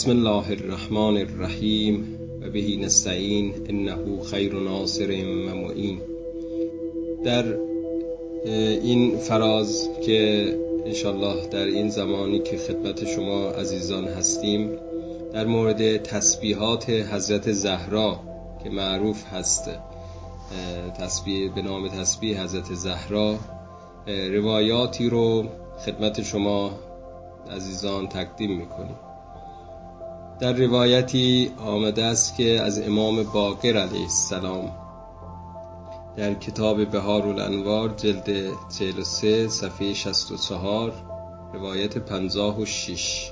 بسم الله الرحمن الرحیم و به نستعین انه خیر ناصر و معین. در این فراز که انشالله در این زمانی که خدمت شما عزیزان هستیم در مورد تسبیحات حضرت زهرا که معروف هست تسبیح به نام تسبیح حضرت زهرا، روایاتی رو خدمت شما عزیزان تقدیم میکنیم. در روایتی آمده است که از امام باقر علیه السلام در کتاب بهار الانوار جلد 43 صفحه 64 روایت 56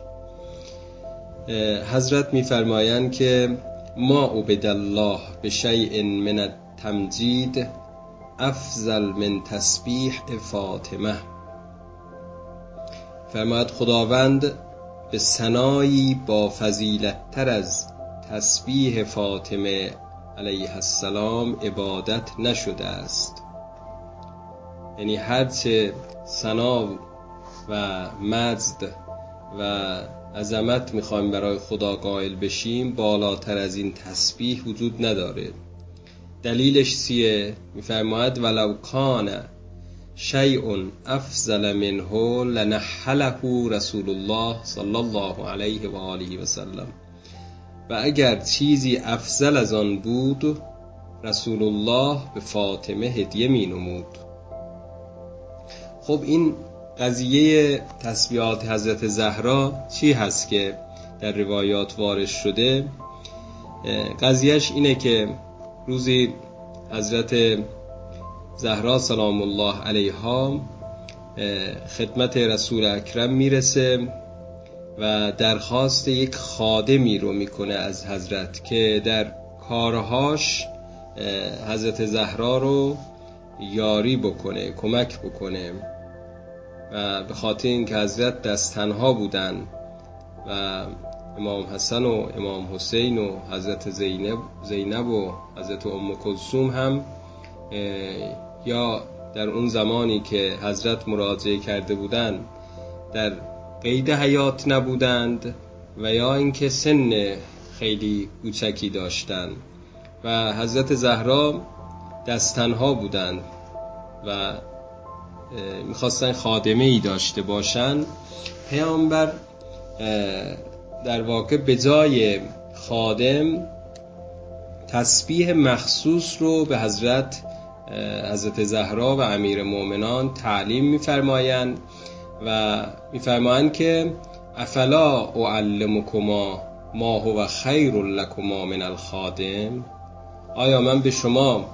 حضرت می‌فرمایند که ما عبد الله بشیء من التمجید افضل من تسبیح فاطمه. فرماید خداوند به ثنایی با فضیلت تر از تسبیح فاطمه علیه السلام عبادت نشده است. یعنی هرچه ثنا و مجد و عظمت میخوایم برای خدا قائل بشیم بالاتر از این تسبیح وجود نداره. دلیلش چیه؟ میفرماید ولو کان شیء افضل منه لنحله رسول الله صلی الله علیه و آله و سلم. و اگر چیزی افضل از آن بود رسول الله به فاطمه هدیه می نمود. خب این قضیه تسبیحات حضرت زهرا چی هست که در روایات وارد شده؟ قضیهش اینه که روزی حضرت زهرا سلام الله علیها خدمت رسول اکرم میرسه و درخواست یک خادمی رو میکنه از حضرت که در کارهاش حضرت زهرا رو یاری بکنه، کمک بکنه. و به خاطر اینکه حضرت دست تنها بودن و امام حسن و امام حسین و حضرت زینب و حضرت ام کلثوم هم یا در اون زمانی که حضرت مراجعه کرده بودند در قید حیات نبودند و یا اینکه سن خیلی کوچکی داشتند و حضرت زهرا دست تنها بودند و میخواستن خادمه ای داشته باشند. پیامبر در واقع به جای خادم تسبیح مخصوص رو به حضرت زهرا و امیر مومنان تعلیم می‌فرمایند و می‌فرمایند که افلا اعلمکما ما هو خیر لکما من الخادم. آیا من به شما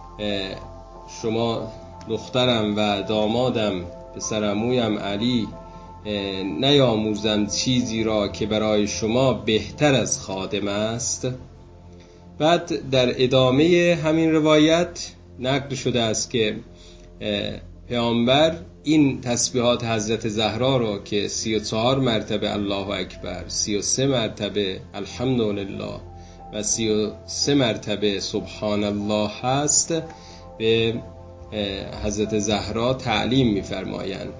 دخترم و دامادم پسرعمویم علی نیاموزم چیزی را که برای شما بهتر از خادم است؟ بعد در ادامه همین روایت نقل شده است که پیامبر این تسبیحات حضرت زهرا رو که 34 مرتبه الله اکبر، 33 مرتبه الحمدلله و 33 مرتبه سبحان الله هست به حضرت زهرا تعلیم می‌فرمایند.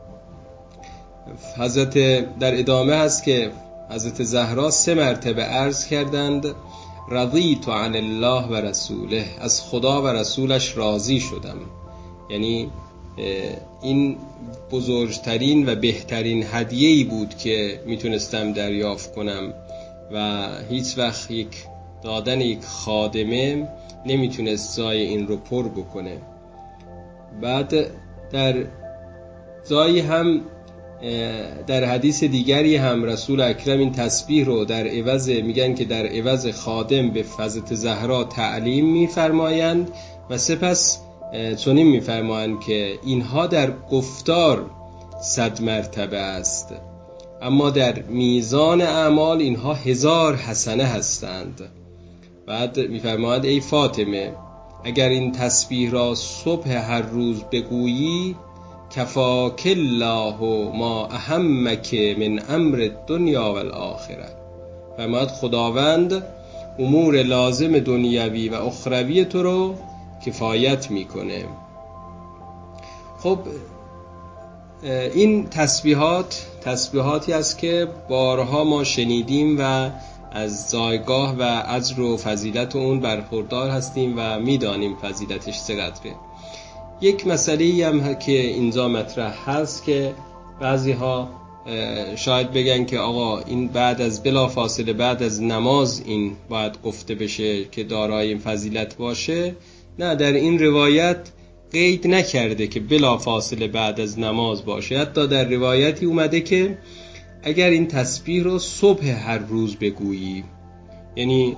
حضرت در ادامه هست که حضرت زهرا 3 مرتبه عرض کردند رضیت عن الله و رسوله، از خدا و رسولش راضی شدم. یعنی این بزرگترین و بهترین هدیه‌ای بود که میتونستم دریافت کنم و هیچ وقت دادن یک خادمه نمیتونست جای این رو پر بکنه. بعد در جایی هم در حدیث دیگری هم رسول اکرم این تسبیح رو در عوض میگن که در عوض خادم به حضرت زهرا تعلیم میفرمایند و سپس چنین میفرمایند که اینها در گفتار 100 مرتبه است اما در میزان اعمال اینها 1000 حسنه هستند. بعد میفرمایند ای فاطمه اگر این تسبیح را صبح هر روز بگویی کفاک الله ما اهمک من امر الدنیا و الاخره. فرماید خداوند امور لازم دنیوی و اخروی تو رو کفایت میکنه. خب این تسبیحات تسبیحاتی است که بارها ما شنیدیم و از جایگاه و اجر و فضیلت اون برخوردار هستیم و میدانیم فضیلتش چقدره. یک مسئله‌ای هم که اینجا مطرح هست که بعضی‌ها شاید بگن که آقا این بلافاصله بعد از نماز این باید گفته بشه که دارای این فضیلت باشه. نه، در این روایت قید نکرده که بلافاصله بعد از نماز باشه. حتی در روایتی اومده که اگر این تسبیح رو صبح هر روز بگویی، یعنی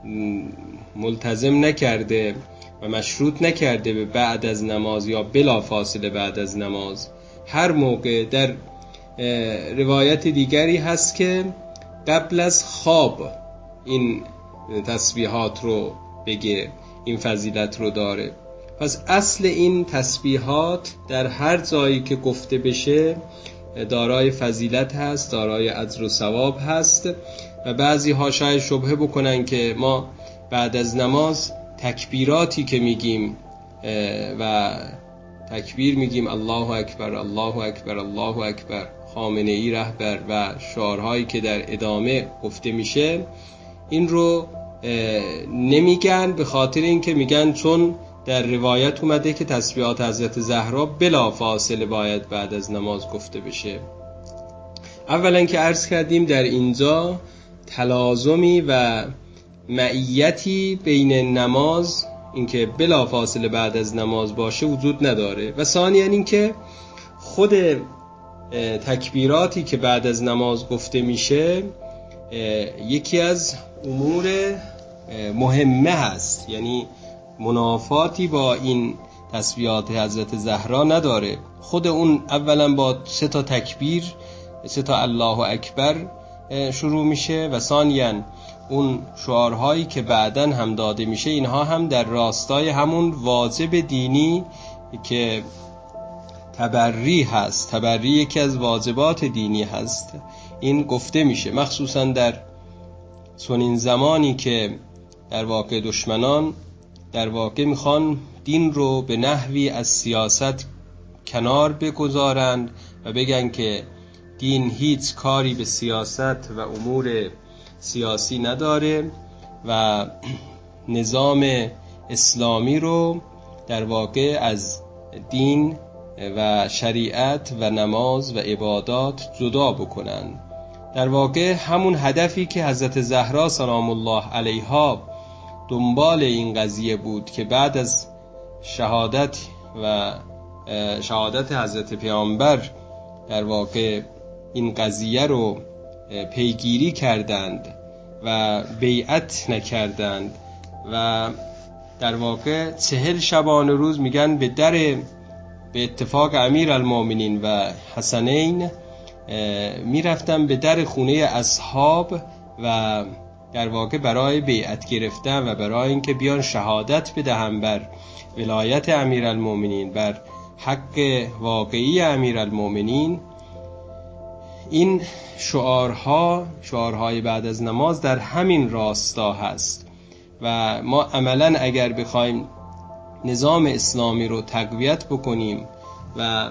ملتزم نکرده و مشروط نکرده به بعد از نماز یا بلافاصله بعد از نماز. هر موقع در روایت دیگری هست که قبل از خواب این تسبیحات رو بگه، این فضیلت رو داره. پس اصل این تسبیحات در هر جایی که گفته بشه دارای فضیلت هست، دارای اجر و ثواب هست. و بعضی ها شاید شبهه بکنن که ما بعد از نماز تکبیراتی که میگیم و تکبیر میگیم الله اکبر الله اکبر الله اکبر، خامنه‌ای رهبر و شعارهایی که در ادامه گفته میشه، این رو نمیگن به خاطر اینکه میگن چون در روایت اومده که تسبیحات حضرت زهرا بلا فاصله باید بعد از نماز گفته بشه. اولا که عرض کردیم در اینجا تلازمی و معیتی بین نماز، اینکه بلا فاصله بعد از نماز باشه، وجود نداره. و ثانیاً اینکه خود تکبیراتی که بعد از نماز گفته میشه یکی از امور مهمه هست، یعنی منافاتی با این تسبیحات حضرت زهرا نداره. خود اون اولا با 3 تکبیر، 3 الله اکبر شروع میشه و ثانیاً اون شعارهایی که بعداً هم داده میشه اینها هم در راستای همون واجب دینی که تبری هست. تبری یکی از واجبات دینی هست، این گفته میشه، مخصوصاً در چنین زمانی که در واقع دشمنان در واقع میخوان دین رو به نحوی از سیاست کنار بگذارند و بگن که دین هیچ کاری به سیاست و امور سیاسی نداره و نظام اسلامی رو در واقع از دین و شریعت و نماز و عبادات جدا بکنن. در واقع همون هدفی که حضرت زهرا سلام الله علیها دنبال این قضیه بود که بعد از شهادت حضرت پیامبر در واقع این قضیه رو پیگیری کردند و بیعت نکردند و در واقع 40 شبانه روز میگن به اتفاق امیرالمومنین و حسنین میرفتن به در خونه اصحاب و در واقع برای بیعت گرفتن و برای اینکه بیان شهادت بدهن بر ولایت امیرالمومنین، بر حق واقعی امیرالمومنین. این شعارهای بعد از نماز در همین راستا هست و ما عملاً اگر بخوایم نظام اسلامی رو تقویت بکنیم و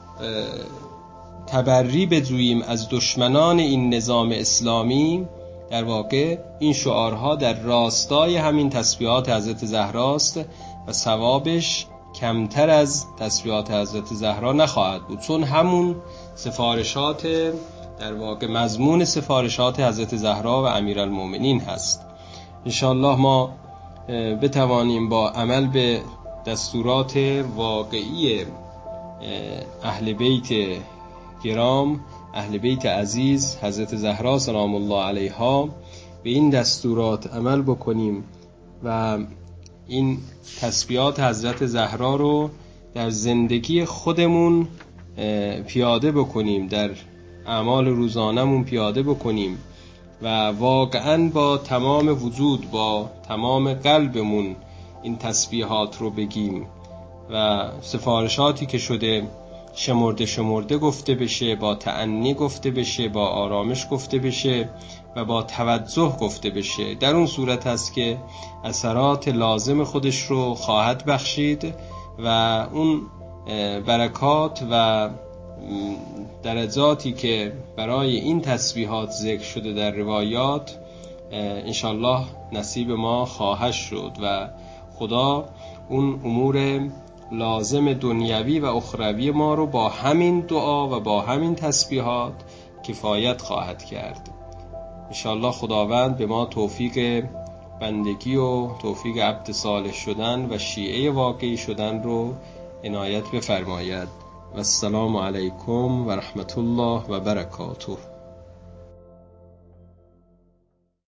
تبری بجوییم از دشمنان این نظام اسلامی، در واقع این شعارها در راستای همین تسبیحات حضرت زهراست و ثوابش کمتر از تسبیحات حضرت زهرا نخواهد بود، چون همون سفارشات در واقع مضمون سفارشات حضرت زهرا و امیرالمومنین هست. انشاءالله ما بتوانیم با عمل به دستورات واقعی اهل بیت گرام، اهل بیت عزیز حضرت زهرا سلام الله علیها، به این دستورات عمل بکنیم و این تسبیحات حضرت زهرا رو در زندگی خودمون پیاده بکنیم، در اعمال روزانمون پیاده بکنیم و واقعاً با تمام وجود، با تمام قلبمون این تسبیحات رو بگیم و سفارشاتی که شده شمرده گفته بشه، با تأنی گفته بشه، با آرامش گفته بشه و با توجه گفته بشه. در اون صورت هست که اثرات لازم خودش رو خواهد بخشید و اون برکات و درجاتی که برای این تسبیحات ذکر شده در روایات انشالله نصیب ما خواهد شد و خدا اون امور لازم دنیوی و اخروی ما رو با همین دعا و با همین تسبیحات کفایت خواهد کرد. انشالله خداوند به ما توفیق بندگی و توفیق عبد صالح شدن و شیعه واقعی شدن رو عنایت بفرماید. و السلام علیکم و رحمت الله و برکاته.